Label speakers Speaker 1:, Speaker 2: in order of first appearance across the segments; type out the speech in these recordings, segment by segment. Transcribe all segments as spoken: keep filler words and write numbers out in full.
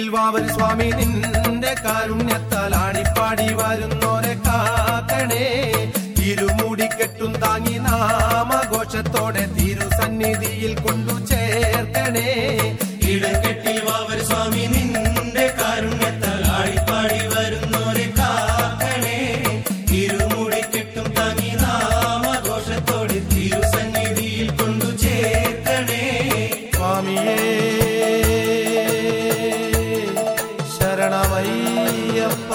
Speaker 1: ഇടക്കെട്ടിൽ വാവൽ സ്വാമി നിന്റെ കാരുണ്യത്താൽ ആടിപ്പാടി വരുന്നോരെ കാക്കണേ. ഇരുമുടിക്കെട്ടും താങ്ങി നാമഘോഷത്തോടെ തിരുസന്നിധിയിൽ കൊണ്ടു ചേർക്കണേ.
Speaker 2: ഇടക്കെട്ടിൽ വാവൽ സ്വാമി നിന്റെ കാരുണ്യത്താൽ ആടിപ്പാടി വരുന്നോരെ കാക്കണേ. ഇരുമുടിക്കെട്ടും താങ്ങി നാമഘോഷത്തോടെ തിരുസന്നിധിയിൽ കൊണ്ടു ചേർക്കണേ.
Speaker 1: സ്വാമിയേ ശരണമയ്യപ്പ.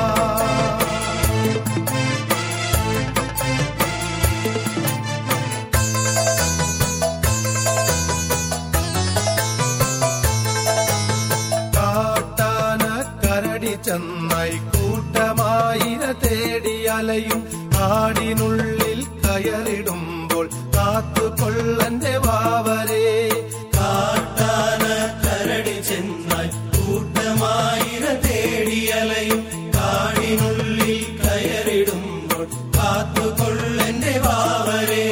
Speaker 1: കാട്ടാനക്കരടി ചെന്നായി കൂട്ടമായിര തേടി അലയും കാടിനുള്ളിൽ കയറിടുമ്പോൾ കാത്തുകൊള്ളന്റെ വാവരേ.
Speaker 2: കാട്ടാനക്കരടി ചെന്നായി കൂട്ടമായിര തേടി അലയും കാടിനുള്ളിൽ കയറിടുമ്പോൾ കാത്തുകൊള്ളന്റെ വാവരേ.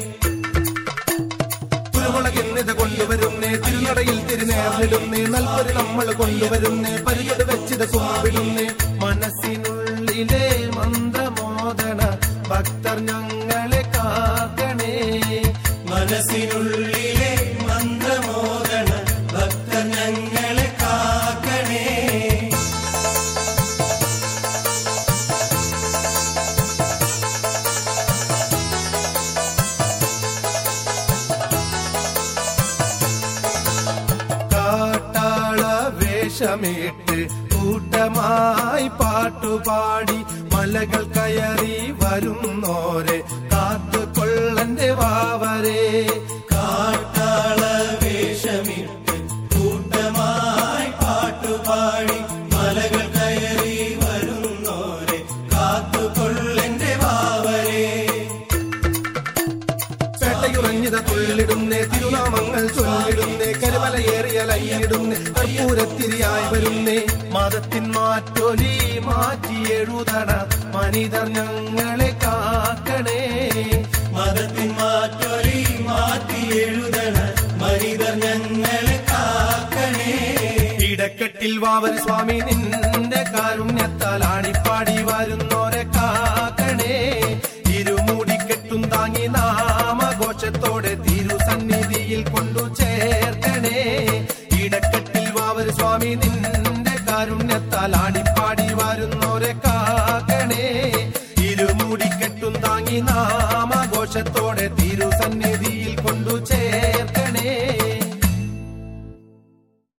Speaker 1: കുരുമുളകിന്നിത് കൊണ്ടുവരുന്നേ, തിരുനടയിൽ തിരുനേർന്നിടുന്നേ, നൽപൊരു നമ്മൾ കൊണ്ടുവരുന്നേ, പരിചട് വെച്ചിത് കുമ്പിടുന്നേ. മനസ്സിനുള്ളിലെ മന്ത്രമോദന ഭക്തർ ഞങ്ങളെ കാക്കണേ.
Speaker 2: മനസ്സിനുള്ളിലെ മന്ത്രമോദന ഭക്തർ ഞങ്ങളെ കാക്കണേ.
Speaker 1: കാട്ടാള വേഷമിട്ട് കൂട്ടമായി പാട്ടുപാടി മലകൾ കയറി വരുന്നോരെ കാത്തുകൊള്ളന്റെ വാവരേ.
Speaker 2: കാട്ടാള വേഷമിട്ട് കൂട്ടമായി പാട്ടുപാടി മലകൾ കയറി വരുന്നോരെ കാത്തുകൊള്ളന്റെ വാവരേ.
Speaker 1: പേട്ടയുറഞ്ഞിത തുള്ളിടുന്നേ, തിരുനാമങ്ങൾ ചൊല്ലിടുന്നേ, കരുമലയേറിയ ലൈനിടുന്നേ, കർപ്പൂരത്തിരിയായി വരുന്നേ. മതത്തിൻ മാറ്റൊലി മാറ്റി എഴുതണ മനിതർ ഞങ്ങളെ കാക്കണേ.
Speaker 2: മതത്തിൻ മാറ്റൊലി മാറ്റി എഴുതണ മനിതർ ഞങ്ങളെ കാക്കണേ.
Speaker 1: ഇടക്കെട്ടിൽ വാവൽ സ്വാമി നിന്റെ കാരുണ്യത്താൽ ആടിപ്പാടി വരുന്നോരെ കാക്കണേ. ഇരുമുടിക്കെട്ടും താങ്ങി നാമഘോഷത്തോടെ തിരുസന്നിധിയിൽ കൊണ്ടു ചേർക്കണേ. ഇടക്കെട്ടിൽ വാവൽ സ്വാമി നിന്റെ കാരുണ്യത്താൽ ആടിപ്പാടി വരുന്നോരെ കാക്കണേ. ഇരുമുടിക്കെട്ടും താങ്ങി നാമഘോഷത്തോടെ തിരുസന്നിധിയിൽ കൊണ്ടു ചേർക്കണേ.